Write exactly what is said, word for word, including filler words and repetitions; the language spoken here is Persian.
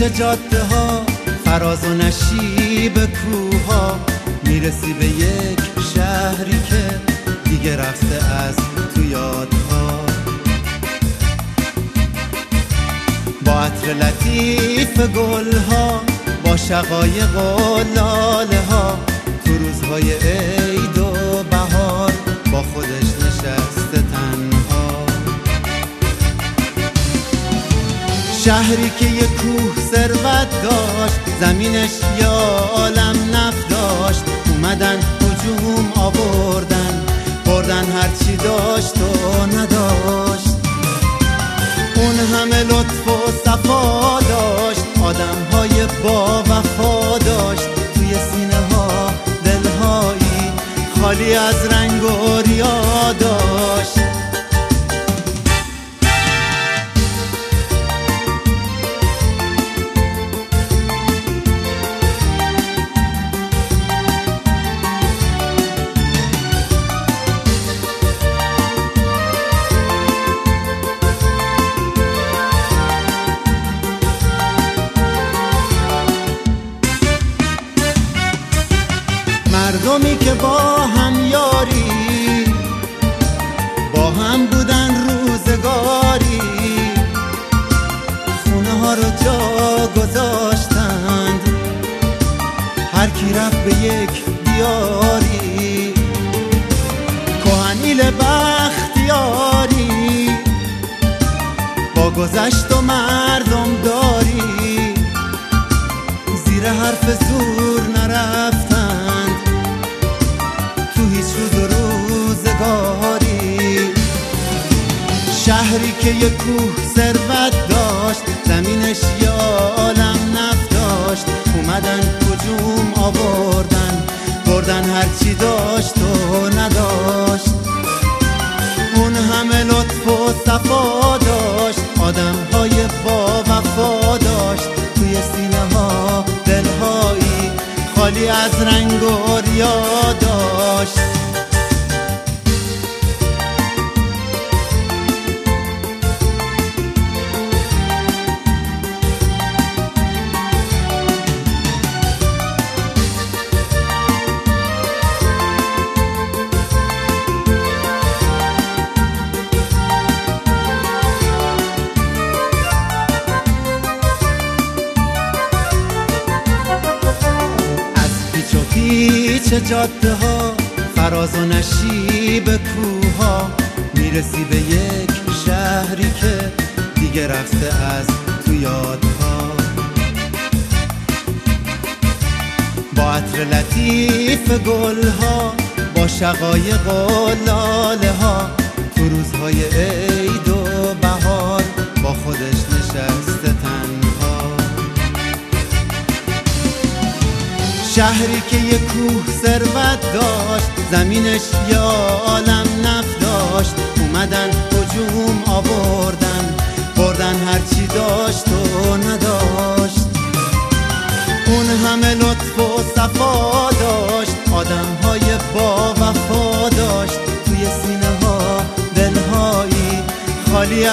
پیچ جاده ها، فراز و نشیب کوه ها، میرسی به یک شهری که دیگه رفته از تو یادها. با عطر لطیف گل ها، با شقایق و لاله ها، تو روزهای عید و بهار با خودش نشسته تنها. شهری که یک کوه ثروت داشت، زمینش یا عالم نفت داشت، اومدن هجوم آوردن، بردن هرچی داشت و نداشت. اون همه لطف و صفا داشت، آدمهای با وفا داشت، توی سینه ها دلهایی خالی از رنگ و ریا داشت. مردمی که با هم یاری، با هم بودن روزگاری، خونه ها رو جا گذاشتند، هر کی رفت به یک دیاری. کهنیل بختیاری، با گذشت و مردم داری، زیر حرف زور نرفتند تو هیچ روز و روزگاری. شهری که یک کوه ثروت داشت، زمینش یا عالم نفت داشت، اومدن هجوم آوردن، بردن هرچی داشت و نداشت. اون همه لطف و صفا داشت، آدمهای با وفا داشت، توی سینه ها دلهایی خالی از رنگ و ریا داشت. پیچ جاده ها، فراز و نشیب کوه ها، میرسی به یک شهری که دیگه رفته از تو یادها. با عطر لطیف گل ها، با شقایق و لاله ها، تو روزهای عید و بهار با خودش نشسته تنها. شهری که یک کوه ثروت داشت، زمینش یا عالم نفت داشت، اومدن هجوم آوردن، بردن هرچی داشت و نداشت. اون همه لطف و صفا داشت، آدمهای با وفا داشت، توی سینه ها دلهایی خالی